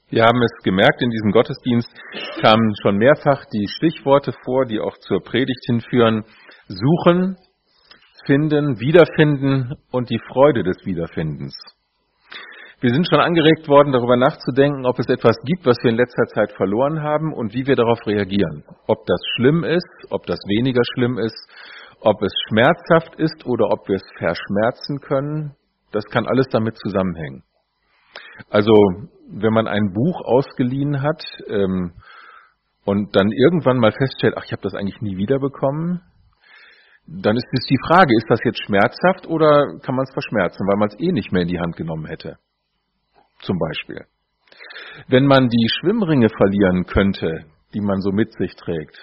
Wir haben es gemerkt, in diesem Gottesdienst kamen schon mehrfach die Stichworte vor, die auch zur Predigt hinführen. Suchen, finden, wiederfinden und die Freude des Wiederfindens. Wir sind schon angeregt worden, darüber nachzudenken, ob es etwas gibt, was wir in letzter Zeit verloren haben und wie wir darauf reagieren. Ob das schlimm ist, ob das weniger schlimm ist, ob es schmerzhaft ist oder ob wir es verschmerzen können. Das kann alles damit zusammenhängen. Also, wenn man ein Buch ausgeliehen hat und dann irgendwann mal feststellt, ach, ich habe das eigentlich nie wiederbekommen, dann ist es die Frage, ist das jetzt schmerzhaft oder kann man es verschmerzen, weil man es eh nicht mehr in die Hand genommen hätte, zum Beispiel. Wenn man die Schwimmringe verlieren könnte, die man so mit sich trägt,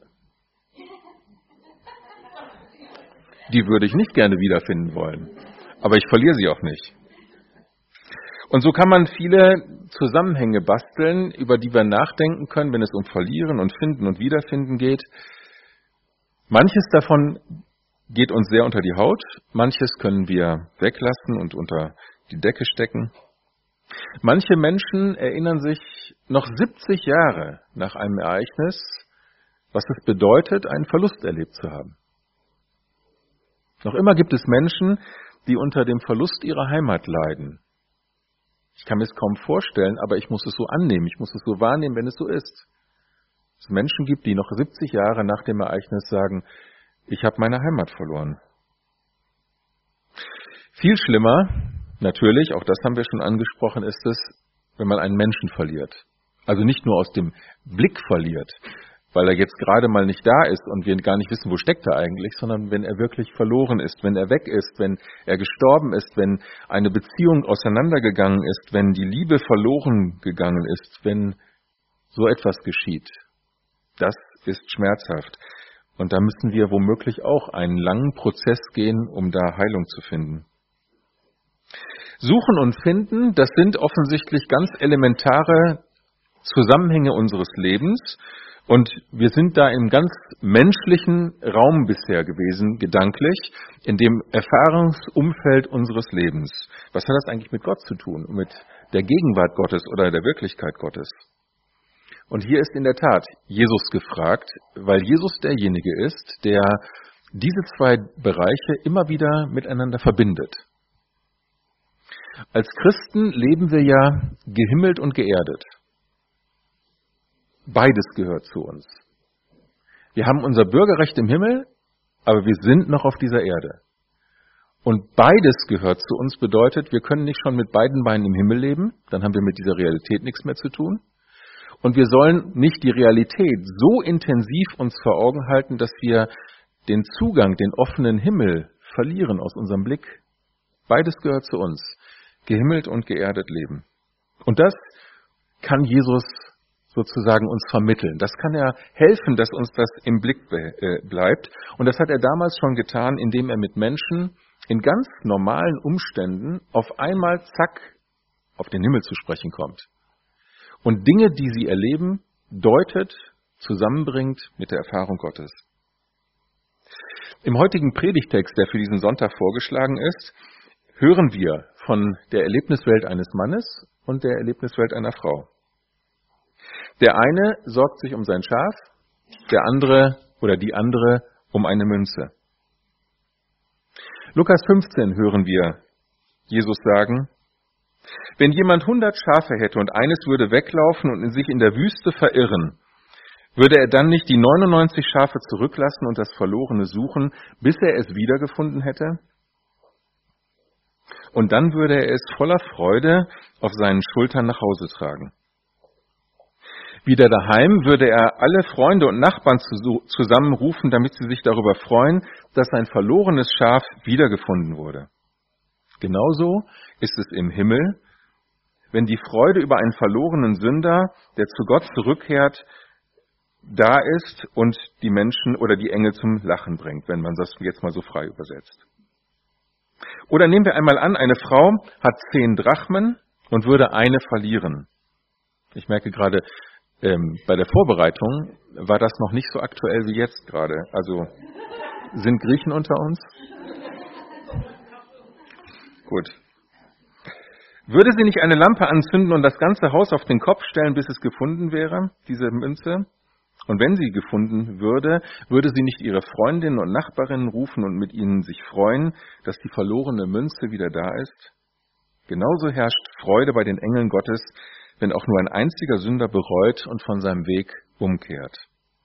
die würde ich nicht gerne wiederfinden wollen, aber ich verliere sie auch nicht. Und so kann man viele Zusammenhänge basteln, über die wir nachdenken können, wenn es um Verlieren und Finden und Wiederfinden geht. Manches davon geht uns sehr unter die Haut, manches können wir weglassen und unter die Decke stecken. Manche Menschen erinnern sich noch 70 Jahre nach einem Ereignis, was es bedeutet, einen Verlust erlebt zu haben. Noch immer gibt es Menschen, die unter dem Verlust ihrer Heimat leiden. Ich kann mir es kaum vorstellen, aber ich muss es so annehmen, ich muss es so wahrnehmen, wenn es so ist. Es Menschen gibt, die noch 70 Jahre nach dem Ereignis sagen, ich habe meine Heimat verloren. Viel schlimmer, natürlich, auch das haben wir schon angesprochen, ist es, wenn man einen Menschen verliert. Also nicht nur aus dem Blick verliert, weil er jetzt gerade mal nicht da ist und wir gar nicht wissen, wo steckt er eigentlich, sondern wenn er wirklich verloren ist, wenn er weg ist, wenn er gestorben ist, wenn eine Beziehung auseinandergegangen ist, wenn die Liebe verloren gegangen ist, wenn so etwas geschieht. Das ist schmerzhaft. Und da müssen wir womöglich auch einen langen Prozess gehen, um da Heilung zu finden. Suchen und finden, das sind offensichtlich ganz elementare Zusammenhänge unseres Lebens. Und wir sind da im ganz menschlichen Raum bisher gewesen, gedanklich, in dem Erfahrungsumfeld unseres Lebens. Was hat das eigentlich mit Gott zu tun? Mit der Gegenwart Gottes oder der Wirklichkeit Gottes? Und hier ist in der Tat Jesus gefragt, weil Jesus derjenige ist, der diese zwei Bereiche immer wieder miteinander verbindet. Als Christen leben wir ja gehimmelt und geerdet. Beides gehört zu uns. Wir haben unser Bürgerrecht im Himmel, aber wir sind noch auf dieser Erde. Und beides gehört zu uns bedeutet, wir können nicht schon mit beiden Beinen im Himmel leben, dann haben wir mit dieser Realität nichts mehr zu tun. Und wir sollen nicht die Realität so intensiv uns vor Augen halten, dass wir den Zugang, den offenen Himmel verlieren aus unserem Blick. Beides gehört zu uns. Gehimmelt und geerdet leben. Und das kann Jesus sozusagen uns vermitteln. Das kann er helfen, dass uns das im Blick bleibt. Und das hat er damals schon getan, indem er mit Menschen in ganz normalen Umständen auf einmal, zack, auf den Himmel zu sprechen kommt. Und Dinge, die sie erleben, deutet, zusammenbringt mit der Erfahrung Gottes. Im heutigen Predigtext, der für diesen Sonntag vorgeschlagen ist, hören wir von der Erlebniswelt eines Mannes und der Erlebniswelt einer Frau. Der eine sorgt sich um sein Schaf, der andere oder die andere um eine Münze. Lukas 15 hören wir Jesus sagen, wenn jemand 100 Schafe hätte und eines würde weglaufen und sich in der Wüste verirren, würde er dann nicht die 99 Schafe zurücklassen und das Verlorene suchen, bis er es wiedergefunden hätte? Und dann würde er es voller Freude auf seinen Schultern nach Hause tragen. Wieder daheim würde er alle Freunde und Nachbarn zusammenrufen, damit sie sich darüber freuen, dass sein verlorenes Schaf wiedergefunden wurde. Genauso ist es im Himmel, wenn die Freude über einen verlorenen Sünder, der zu Gott zurückkehrt, da ist und die Menschen oder die Engel zum Lachen bringt, wenn man das jetzt mal so frei übersetzt. Oder nehmen wir einmal an, eine Frau hat 10 Drachmen und würde eine verlieren. Ich merke gerade, bei der Vorbereitung war das noch nicht so aktuell wie jetzt gerade. Also sind Griechen unter uns? Gut. Würde sie nicht eine Lampe anzünden und das ganze Haus auf den Kopf stellen, bis es gefunden wäre, diese Münze? Und wenn sie gefunden würde, würde sie nicht ihre Freundinnen und Nachbarinnen rufen und mit ihnen sich freuen, dass die verlorene Münze wieder da ist? Genauso herrscht Freude bei den Engeln Gottes, wenn auch nur ein einziger Sünder bereut und von seinem Weg umkehrt.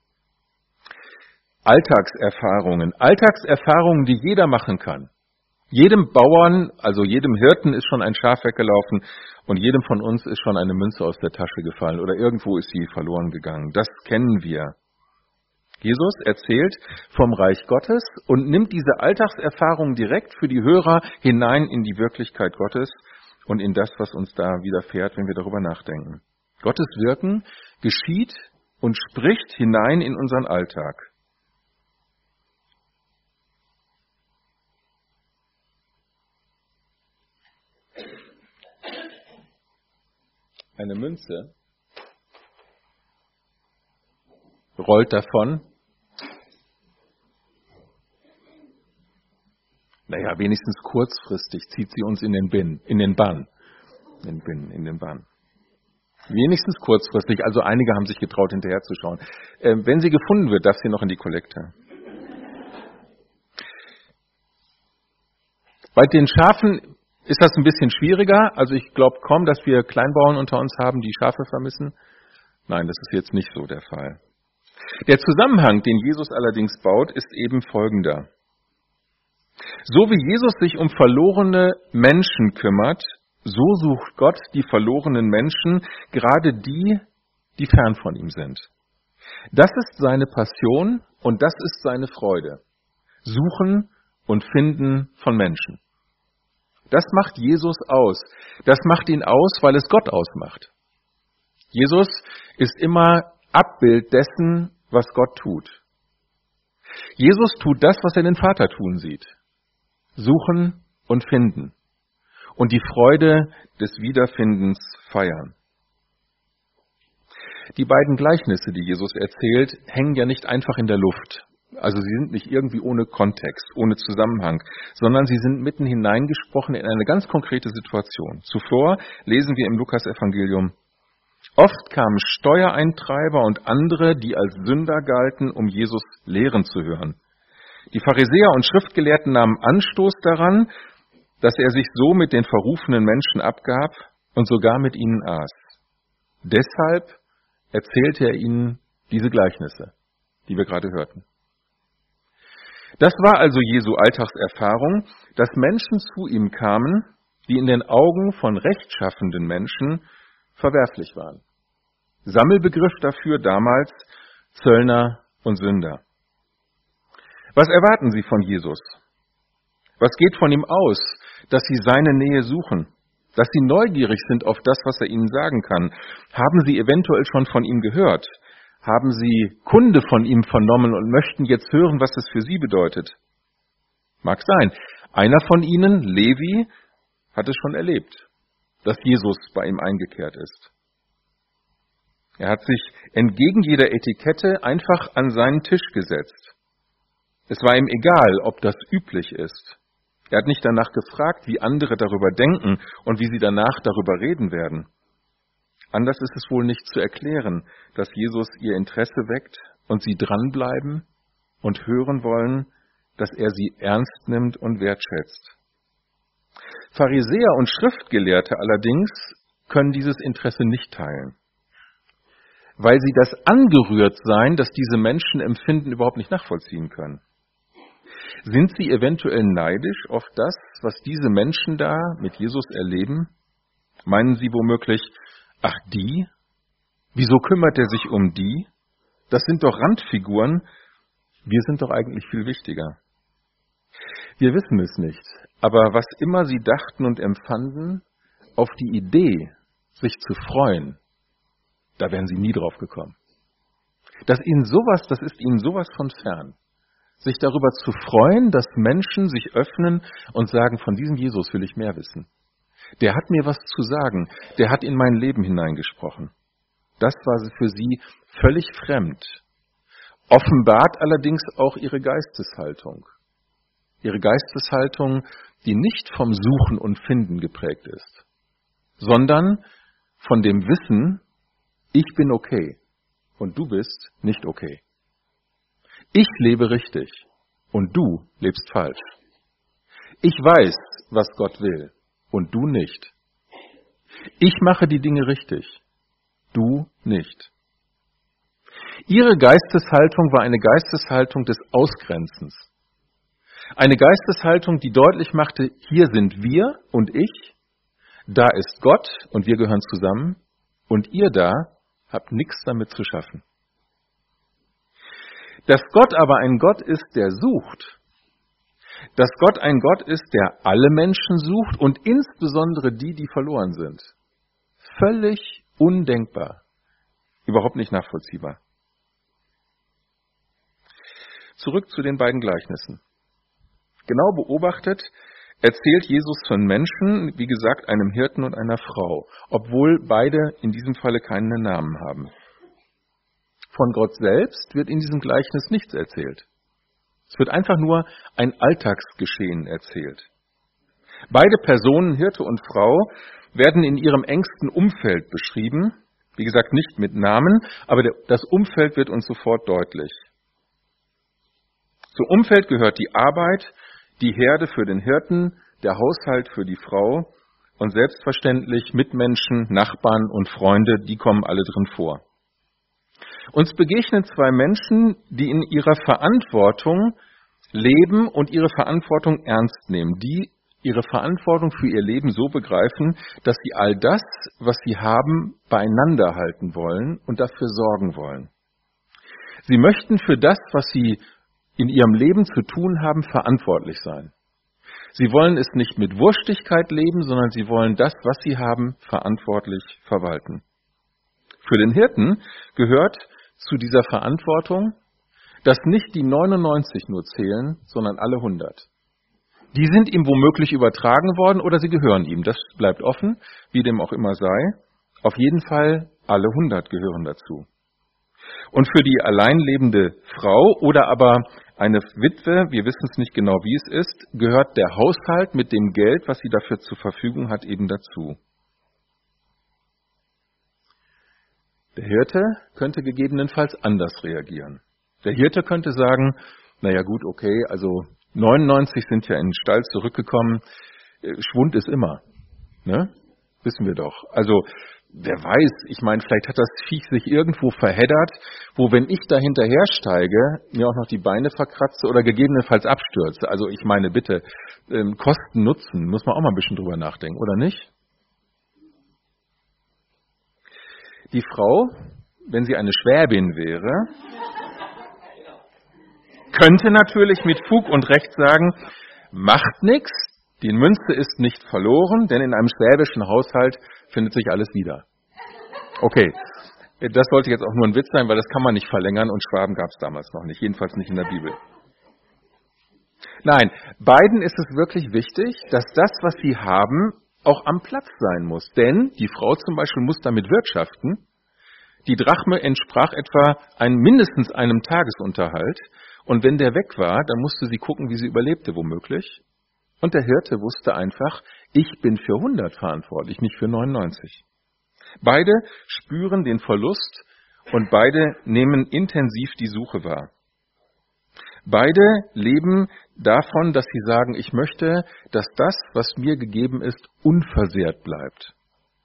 Alltagserfahrungen, die jeder machen kann. Jedem Bauern, also jedem Hirten ist schon ein Schaf weggelaufen und jedem von uns ist schon eine Münze aus der Tasche gefallen oder irgendwo ist sie verloren gegangen. Das kennen wir. Jesus erzählt vom Reich Gottes und nimmt diese Alltagserfahrung direkt für die Hörer hinein in die Wirklichkeit Gottes und in das, was uns da widerfährt, wenn wir darüber nachdenken. Gottes Wirken geschieht und spricht hinein in unseren Alltag. Eine Münze rollt davon. Naja, wenigstens kurzfristig zieht sie uns in den Bann. Wenigstens kurzfristig, also einige haben sich getraut, hinterherzuschauen. Wenn sie gefunden wird, darf sie noch in die Kollekte. Bei den Schafen ist das ein bisschen schwieriger. Also ich glaube kaum, dass wir Kleinbauern unter uns haben, die Schafe vermissen. Nein, das ist jetzt nicht so der Fall. Der Zusammenhang, den Jesus allerdings baut, ist eben folgender. So wie Jesus sich um verlorene Menschen kümmert, so sucht Gott die verlorenen Menschen, gerade die, die fern von ihm sind. Das ist seine Passion und das ist seine Freude. Suchen und Finden von Menschen. Das macht Jesus aus. Das macht ihn aus, weil es Gott ausmacht. Jesus ist immer Abbild dessen, was Gott tut. Jesus tut das, was er den Vater tun sieht. Suchen und finden. Und die Freude des Wiederfindens feiern. Die beiden Gleichnisse, die Jesus erzählt, hängen ja nicht einfach in der Luft. Also sie sind nicht irgendwie ohne Kontext, ohne Zusammenhang, sondern sie sind mitten hineingesprochen in eine ganz konkrete Situation. Zuvor lesen wir im Lukas-Evangelium: Oft kamen Steuereintreiber und andere, die als Sünder galten, um Jesus lehren zu hören. Die Pharisäer und Schriftgelehrten nahmen Anstoß daran, dass er sich so mit den verrufenen Menschen abgab und sogar mit ihnen aß. Deshalb erzählte er ihnen diese Gleichnisse, die wir gerade hörten. Das war also Jesu Alltagserfahrung, dass Menschen zu ihm kamen, die in den Augen von rechtschaffenden Menschen verwerflich waren. Sammelbegriff dafür damals Zöllner und Sünder. Was erwarten sie von Jesus? Was geht von ihm aus, dass sie seine Nähe suchen? Dass sie neugierig sind auf das, was er ihnen sagen kann? Haben sie eventuell schon von ihm gehört? Haben sie Kunde von ihm vernommen und möchten jetzt hören, was es für sie bedeutet? Mag sein. Einer von ihnen, Levi, hat es schon erlebt, dass Jesus bei ihm eingekehrt ist. Er hat sich entgegen jeder Etikette einfach an seinen Tisch gesetzt. Es war ihm egal, ob das üblich ist. Er hat nicht danach gefragt, wie andere darüber denken und wie sie danach darüber reden werden. Anders ist es wohl nicht zu erklären, dass Jesus ihr Interesse weckt und sie dranbleiben und hören wollen, dass er sie ernst nimmt und wertschätzt. Pharisäer und Schriftgelehrte allerdings können dieses Interesse nicht teilen, weil sie das Angerührtsein, das diese Menschen empfinden, überhaupt nicht nachvollziehen können. Sind sie eventuell neidisch auf das, was diese Menschen da mit Jesus erleben? Meinen sie womöglich, ach die? Wieso kümmert er sich um die? Das sind doch Randfiguren. Wir sind doch eigentlich viel wichtiger. Wir wissen es nicht. Aber was immer sie dachten und empfanden, auf die Idee, sich zu freuen, da wären sie nie drauf gekommen. Das ist ihnen sowas von fern. Sich darüber zu freuen, dass Menschen sich öffnen und sagen, von diesem Jesus will ich mehr wissen. Der hat mir was zu sagen, der hat in mein Leben hineingesprochen. Das war für sie völlig fremd. Offenbart allerdings auch ihre Geisteshaltung. Ihre Geisteshaltung, die nicht vom Suchen und Finden geprägt ist, sondern von dem Wissen, ich bin okay und du bist nicht okay. Ich lebe richtig und du lebst falsch. Ich weiß, was Gott will und du nicht. Ich mache die Dinge richtig, du nicht. Ihre Geisteshaltung war eine Geisteshaltung des Ausgrenzens. Eine Geisteshaltung, die deutlich machte, hier sind wir und ich, da ist Gott und wir gehören zusammen und ihr da habt nichts damit zu schaffen. Dass Gott aber ein Gott ist, der sucht, dass Gott ein Gott ist, der alle Menschen sucht und insbesondere die, die verloren sind. Völlig undenkbar, überhaupt nicht nachvollziehbar. Zurück zu den beiden Gleichnissen. Genau beobachtet erzählt Jesus von Menschen, wie gesagt, einem Hirten und einer Frau, obwohl beide in diesem Falle keinen Namen haben. Von Gott selbst wird in diesem Gleichnis nichts erzählt. Es wird einfach nur ein Alltagsgeschehen erzählt. Beide Personen, Hirte und Frau, werden in ihrem engsten Umfeld beschrieben. Wie gesagt, nicht mit Namen, aber das Umfeld wird uns sofort deutlich. Zum Umfeld gehört die Arbeit, die Herde für den Hirten, der Haushalt für die Frau und selbstverständlich Mitmenschen, Nachbarn und Freunde, die kommen alle drin vor. Uns begegnen zwei Menschen, die in ihrer Verantwortung leben und ihre Verantwortung ernst nehmen, die ihre Verantwortung für ihr Leben so begreifen, dass sie all das, was sie haben, beieinander halten wollen und dafür sorgen wollen. Sie möchten für das, was sie in ihrem Leben zu tun haben, verantwortlich sein. Sie wollen es nicht mit Wurstigkeit leben, sondern sie wollen das, was sie haben, verantwortlich verwalten. Für den Hirten gehört zu dieser Verantwortung, dass nicht die 99 nur zählen, sondern alle 100. Die sind ihm womöglich übertragen worden oder sie gehören ihm. Das bleibt offen, wie dem auch immer sei. Auf jeden Fall alle 100 gehören dazu. Und für die allein lebende Frau oder aber eine Witwe, wir wissen es nicht genau, wie es ist, gehört der Haushalt mit dem Geld, was sie dafür zur Verfügung hat, eben dazu. Der Hirte könnte gegebenenfalls anders reagieren. Der Hirte könnte sagen, naja gut, okay, also 99 sind ja in den Stall zurückgekommen, Schwund ist immer, ne? Wissen wir doch. Also wer weiß, ich meine, vielleicht hat das Viech sich irgendwo verheddert, wo wenn ich da hinterher steige, mir auch noch die Beine verkratze oder gegebenenfalls abstürze. Also ich meine bitte, Kosten, Nutzen, muss man auch mal ein bisschen drüber nachdenken, oder nicht? Die Frau, wenn sie eine Schwäbin wäre, könnte natürlich mit Fug und Recht sagen, macht nichts, die Münze ist nicht verloren, denn in einem schwäbischen Haushalt findet sich alles wieder. Okay, das sollte jetzt auch nur ein Witz sein, weil das kann man nicht verlängern und Schwaben gab es damals noch nicht, jedenfalls nicht in der Bibel. Nein, beiden ist es wirklich wichtig, dass das, was sie haben, auch am Platz sein muss. Denn die Frau zum Beispiel muss damit wirtschaften. Die Drachme entsprach etwa mindestens einem Tagesunterhalt. Und wenn der weg war, dann musste sie gucken, wie sie überlebte womöglich. Und der Hirte wusste einfach, ich bin für 100 verantwortlich, nicht für 99. Beide spüren den Verlust und beide nehmen intensiv die Suche wahr. Beide leben davon, dass sie sagen, ich möchte, dass das, was mir gegeben ist, unversehrt bleibt.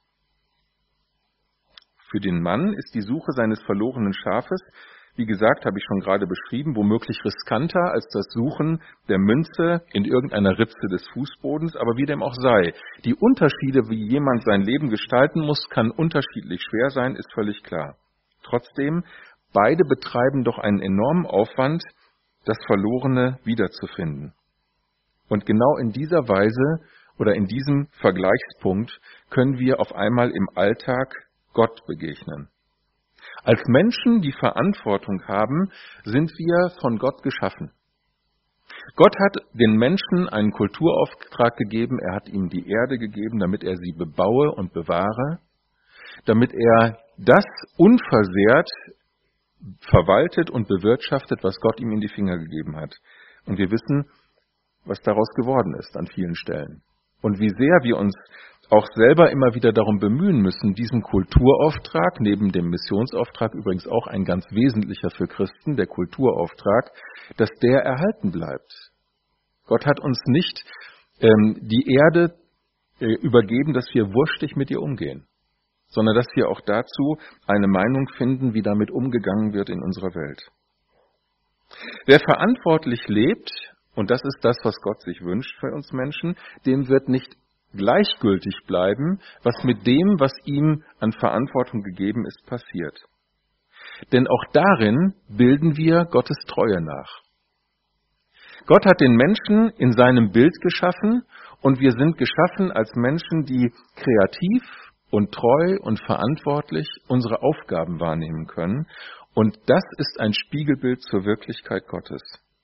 Für den Mann ist die Suche seines verlorenen Schafes, wie gesagt, habe ich schon gerade beschrieben, womöglich riskanter als das Suchen der Münze in irgendeiner Ritze des Fußbodens, aber wie dem auch sei. Die Unterschiede, wie jemand sein Leben gestalten muss, kann unterschiedlich schwer sein, ist völlig klar. Trotzdem, beide betreiben doch einen enormen Aufwand, das Verlorene wiederzufinden. Und genau in dieser Weise oder in diesem Vergleichspunkt können wir auf einmal im Alltag Gott begegnen. Als Menschen, die Verantwortung haben, sind wir von Gott geschaffen. Gott hat den Menschen einen Kulturauftrag gegeben, er hat ihm die Erde gegeben, damit er sie bebaue und bewahre, damit er das unversehrt verwaltet und bewirtschaftet, was Gott ihm in die Finger gegeben hat. Und wir wissen, was daraus geworden ist an vielen Stellen. Und wie sehr wir uns auch selber immer wieder darum bemühen müssen, diesen Kulturauftrag, neben dem Missionsauftrag übrigens auch ein ganz wesentlicher für Christen, der Kulturauftrag, dass der erhalten bleibt. Gott hat uns nicht die Erde übergeben, dass wir wurschtig mit ihr umgehen, sondern dass wir auch dazu eine Meinung finden, wie damit umgegangen wird in unserer Welt. Wer verantwortlich lebt, und das ist das, was Gott sich wünscht für uns Menschen, dem wird nicht gleichgültig bleiben, was mit dem, was ihm an Verantwortung gegeben ist, passiert. Denn auch darin bilden wir Gottes Treue nach. Gott hat den Menschen in seinem Bild geschaffen und wir sind geschaffen als Menschen, die kreativ und treu und verantwortlich unsere Aufgaben wahrnehmen können. Und das ist ein Spiegelbild zur Wirklichkeit Gottes.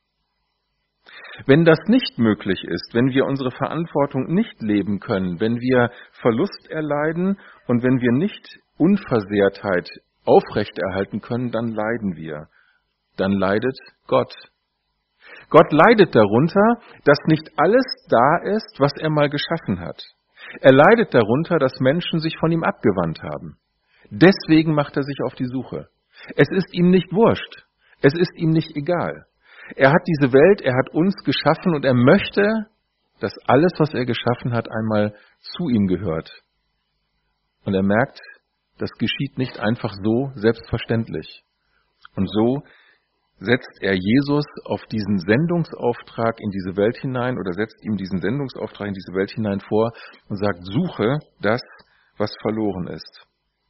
Wenn das nicht möglich ist, wenn wir unsere Verantwortung nicht leben können, wenn wir Verlust erleiden und wenn wir nicht Unversehrtheit aufrechterhalten können, dann leiden wir. Dann leidet Gott. Gott leidet darunter, dass nicht alles da ist, was er mal geschaffen hat. Er leidet darunter, dass Menschen sich von ihm abgewandt haben. Deswegen macht er sich auf die Suche. Es ist ihm nicht wurscht. Es ist ihm nicht egal. Er hat diese Welt, er hat uns geschaffen und er möchte, dass alles, was er geschaffen hat, einmal zu ihm gehört. Und er merkt, das geschieht nicht einfach so selbstverständlich. Und so setzt er Jesus auf diesen Sendungsauftrag in diese Welt hinein oder setzt ihm diesen Sendungsauftrag in diese Welt hinein vor und sagt, suche das, was verloren ist.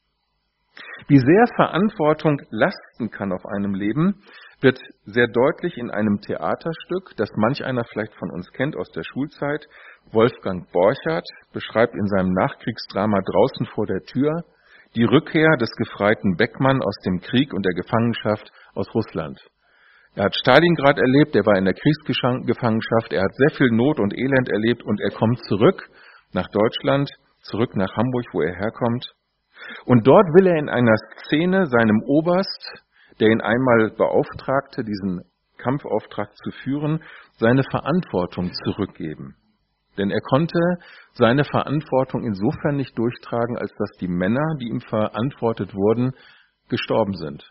Wie sehr Verantwortung lasten kann auf einem Leben, wird sehr deutlich in einem Theaterstück, das manch einer vielleicht von uns kennt aus der Schulzeit. Wolfgang Borchardt beschreibt in seinem Nachkriegsdrama Draußen vor der Tür die Rückkehr des Gefreiten Beckmann aus dem Krieg und der Gefangenschaft aus Russland. Er hat Stalingrad erlebt, er war in der Kriegsgefangenschaft, er hat sehr viel Not und Elend erlebt und er kommt zurück nach Deutschland, zurück nach Hamburg, wo er herkommt. Und dort will er in einer Szene seinem Oberst, der ihn einmal beauftragte, diesen Kampfauftrag zu führen, seine Verantwortung zurückgeben. Denn er konnte seine Verantwortung insofern nicht durchtragen, als dass die Männer, die ihm verantwortet wurden, gestorben sind.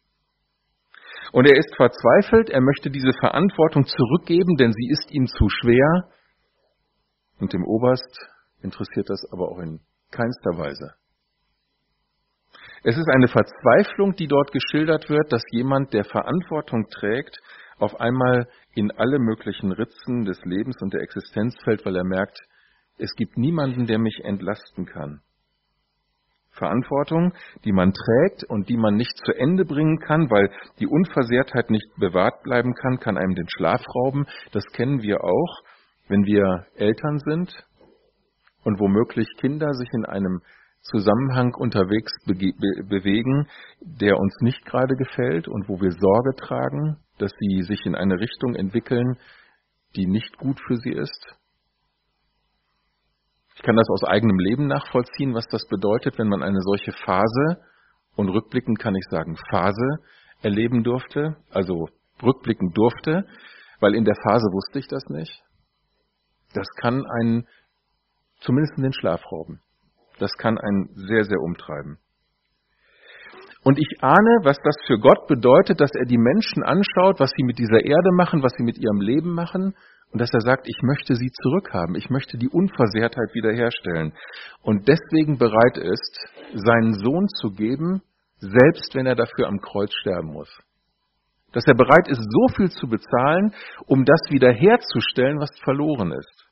Und er ist verzweifelt, er möchte diese Verantwortung zurückgeben, denn sie ist ihm zu schwer. Und dem Oberst interessiert das aber auch in keinster Weise. Es ist eine Verzweiflung, die dort geschildert wird, dass jemand, der Verantwortung trägt, auf einmal in alle möglichen Ritzen des Lebens und der Existenz fällt, weil er merkt, es gibt niemanden, der mich entlasten kann. Verantwortung, die man trägt und die man nicht zu Ende bringen kann, weil die Unversehrtheit nicht bewahrt bleiben kann, kann einem den Schlaf rauben. Das kennen wir auch, wenn wir Eltern sind und womöglich Kinder sich in einem Zusammenhang unterwegs bewegen, der uns nicht gerade gefällt und wo wir Sorge tragen, dass sie sich in eine Richtung entwickeln, die nicht gut für sie ist. Ich kann das aus eigenem Leben nachvollziehen, was das bedeutet, wenn man eine solche Phase, und rückblickend kann ich sagen Phase, erleben durfte, also rückblickend durfte, weil in der Phase wusste ich das nicht. Das kann einen zumindest den Schlaf rauben. Das kann einen sehr, sehr umtreiben. Und ich ahne, was das für Gott bedeutet, dass er die Menschen anschaut, was sie mit dieser Erde machen, was sie mit ihrem Leben machen, und dass er sagt, ich möchte sie zurückhaben, ich möchte die Unversehrtheit wiederherstellen. Und deswegen bereit ist, seinen Sohn zu geben, selbst wenn er dafür am Kreuz sterben muss. Dass er bereit ist, so viel zu bezahlen, um das wiederherzustellen, was verloren ist.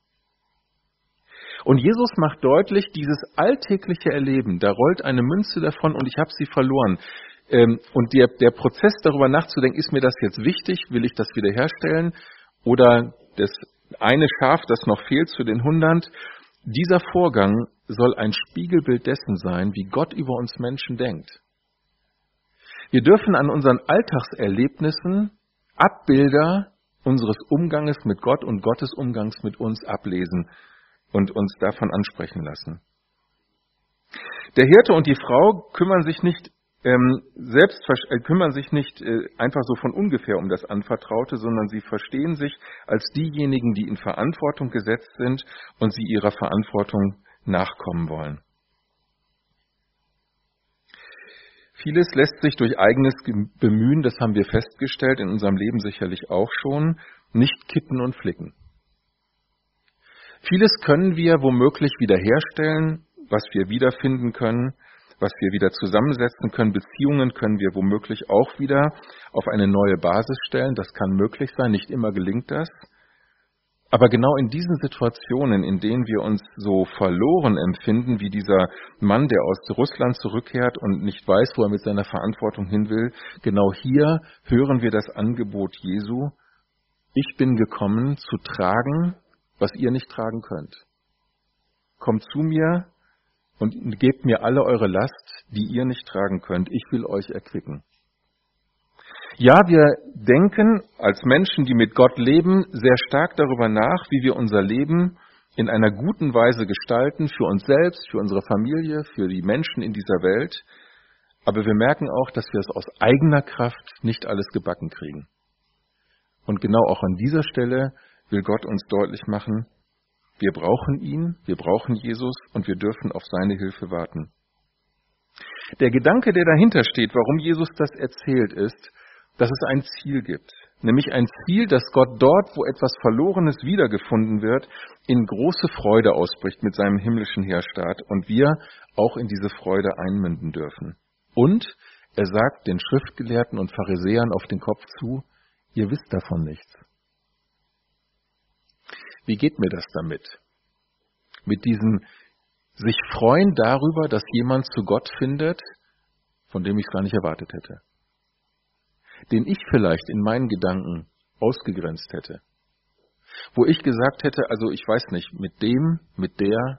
Und Jesus macht deutlich, dieses alltägliche Erleben, da rollt eine Münze davon und ich habe sie verloren. Und der Prozess, darüber nachzudenken, ist mir das jetzt wichtig, will ich das wiederherstellen? Oder das eine Schaf, das noch fehlt zu den 100, dieser Vorgang soll ein Spiegelbild dessen sein, wie Gott über uns Menschen denkt. Wir dürfen an unseren Alltagserlebnissen Abbilder unseres Umganges mit Gott und Gottes Umgangs mit uns ablesen und uns davon ansprechen lassen. Der Hirte und die Frau kümmern sich nicht einfach so von ungefähr um das Anvertraute, sondern sie verstehen sich als diejenigen, die in Verantwortung gesetzt sind und sie ihrer Verantwortung nachkommen wollen. Vieles lässt sich durch eigenes Bemühen, das haben wir festgestellt, in unserem Leben sicherlich auch schon, nicht kippen und flicken. Vieles können wir womöglich wiederherstellen, was wir wiederfinden können, was wir wieder zusammensetzen können. Beziehungen können wir womöglich auch wieder auf eine neue Basis stellen. Das kann möglich sein, nicht immer gelingt das. Aber genau in diesen Situationen, in denen wir uns so verloren empfinden, wie dieser Mann, der aus Russland zurückkehrt und nicht weiß, wo er mit seiner Verantwortung hin will, genau hier hören wir das Angebot Jesu: Ich bin gekommen, zu tragen, was ihr nicht tragen könnt. Kommt zu mir und gebt mir alle eure Last, die ihr nicht tragen könnt. Ich will euch erquicken. Ja, wir denken als Menschen, die mit Gott leben, sehr stark darüber nach, wie wir unser Leben in einer guten Weise gestalten, für uns selbst, für unsere Familie, für die Menschen in dieser Welt. Aber wir merken auch, dass wir es aus eigener Kraft nicht alles gebacken kriegen. Und genau auch an dieser Stelle will Gott uns deutlich machen, wir brauchen ihn, wir brauchen Jesus und wir dürfen auf seine Hilfe warten. Der Gedanke, der dahinter steht, warum Jesus das erzählt, ist, dass es ein Ziel gibt. Nämlich ein Ziel, dass Gott dort, wo etwas Verlorenes wiedergefunden wird, in große Freude ausbricht mit seinem himmlischen Heerstaat und wir auch in diese Freude einmünden dürfen. Und er sagt den Schriftgelehrten und Pharisäern auf den Kopf zu: Ihr wisst davon nichts. Wie geht mir das damit? Mit diesem sich freuen darüber, dass jemand zu Gott findet, von dem ich es gar nicht erwartet hätte. Den ich vielleicht in meinen Gedanken ausgegrenzt hätte. Wo ich gesagt hätte, also ich weiß nicht, mit dem, mit der.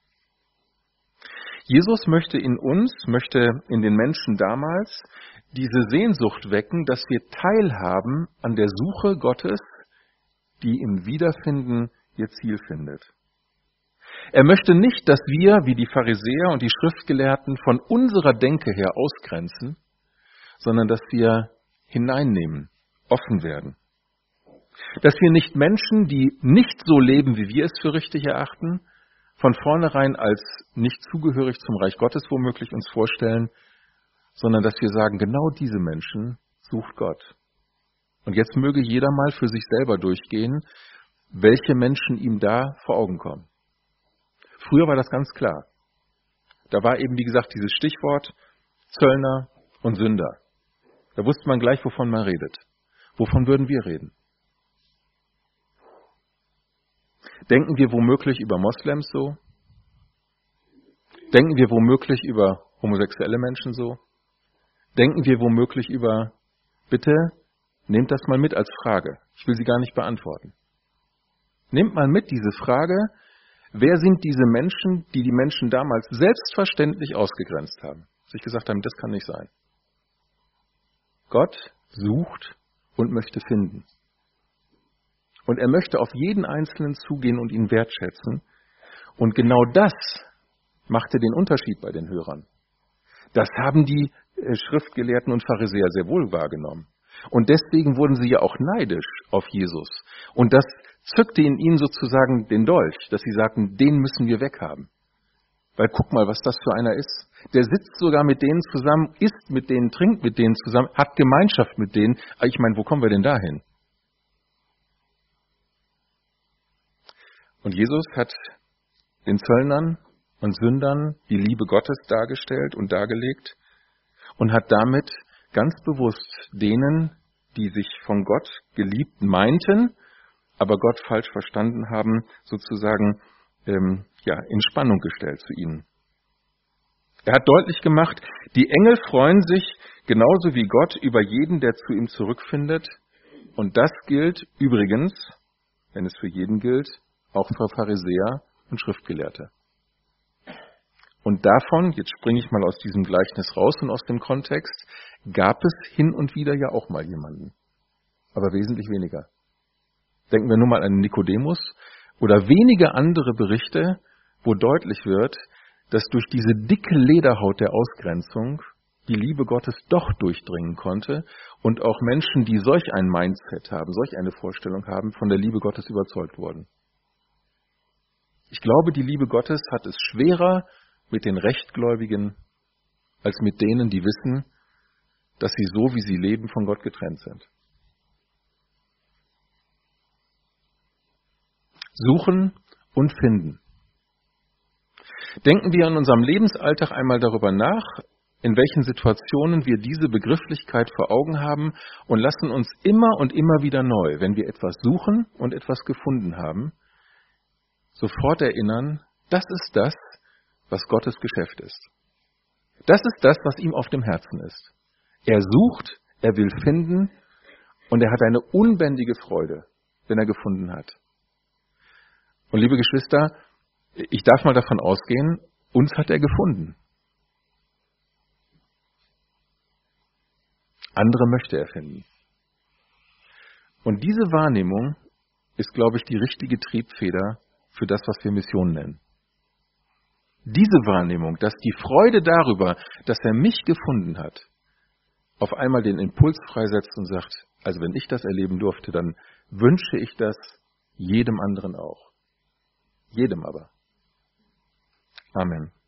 Jesus möchte in uns, möchte in den Menschen damals diese Sehnsucht wecken, dass wir teilhaben an der Suche Gottes, die im Wiederfinden ihr Ziel findet. Er möchte nicht, dass wir, wie die Pharisäer und die Schriftgelehrten, von unserer Denke her ausgrenzen, sondern dass wir hineinnehmen, offen werden. Dass wir nicht Menschen, die nicht so leben, wie wir es für richtig erachten, von vornherein als nicht zugehörig zum Reich Gottes womöglich uns vorstellen, sondern dass wir sagen, genau diese Menschen sucht Gott. Und jetzt möge jeder mal für sich selber durchgehen, welche Menschen ihm da vor Augen kommen. Früher war das ganz klar. Da war eben, wie gesagt, dieses Stichwort Zöllner und Sünder. Da wusste man gleich, wovon man redet. Wovon würden wir reden? Denken wir womöglich über Moslems so? Denken wir womöglich über homosexuelle Menschen so? Denken wir womöglich über, bitte, nehmt das mal mit als Frage. Ich will sie gar nicht beantworten. Nehmt mal mit diese Frage, wer sind diese Menschen, die die Menschen damals selbstverständlich ausgegrenzt haben? Sich gesagt haben, das kann nicht sein. Gott sucht und möchte finden. Und er möchte auf jeden Einzelnen zugehen und ihn wertschätzen. Und genau das machte den Unterschied bei den Hörern. Das haben die Schriftgelehrten und Pharisäer sehr wohl wahrgenommen. Und deswegen wurden sie ja auch neidisch auf Jesus. Und das zückte in ihnen sozusagen den Dolch, dass sie sagten, den müssen wir weghaben. Weil guck mal, was das für einer ist. Der sitzt sogar mit denen zusammen, isst mit denen, trinkt mit denen zusammen, hat Gemeinschaft mit denen. Ich meine, wo kommen wir denn dahin? Und Jesus hat den Zöllnern und Sündern die Liebe Gottes dargestellt und dargelegt und hat damit ganz bewusst denen, die sich von Gott geliebt meinten, aber Gott falsch verstanden haben, sozusagen in Spannung gestellt zu ihnen. Er hat deutlich gemacht, die Engel freuen sich genauso wie Gott über jeden, der zu ihm zurückfindet. Und das gilt übrigens, wenn es für jeden gilt, auch für Pharisäer und Schriftgelehrte. Und davon, jetzt springe ich mal aus diesem Gleichnis raus und aus dem Kontext, gab es hin und wieder ja auch mal jemanden. Aber wesentlich weniger. Denken wir nur mal an Nikodemus oder wenige andere Berichte, wo deutlich wird, dass durch diese dicke Lederhaut der Ausgrenzung die Liebe Gottes doch durchdringen konnte und auch Menschen, die solch ein Mindset haben, solch eine Vorstellung haben, von der Liebe Gottes überzeugt wurden. Ich glaube, die Liebe Gottes hat es schwerer mit den Rechtgläubigen als mit denen, die wissen, dass sie so, wie sie leben, von Gott getrennt sind. Suchen und finden. Denken wir in unserem Lebensalltag einmal darüber nach, in welchen Situationen wir diese Begrifflichkeit vor Augen haben und lassen uns immer und immer wieder neu, wenn wir etwas suchen und etwas gefunden haben, sofort erinnern, das ist das, was Gottes Geschäft ist. Das ist das, was ihm auf dem Herzen ist. Er sucht, er will finden und er hat eine unbändige Freude, wenn er gefunden hat. Und liebe Geschwister, ich darf mal davon ausgehen, uns hat er gefunden. Andere möchte er finden. Und diese Wahrnehmung ist, glaube ich, die richtige Triebfeder für das, was wir Mission nennen. Diese Wahrnehmung, dass die Freude darüber, dass er mich gefunden hat, auf einmal den Impuls freisetzt und sagt, also wenn ich das erleben durfte, dann wünsche ich das jedem anderen auch. Jedem aber. Amen.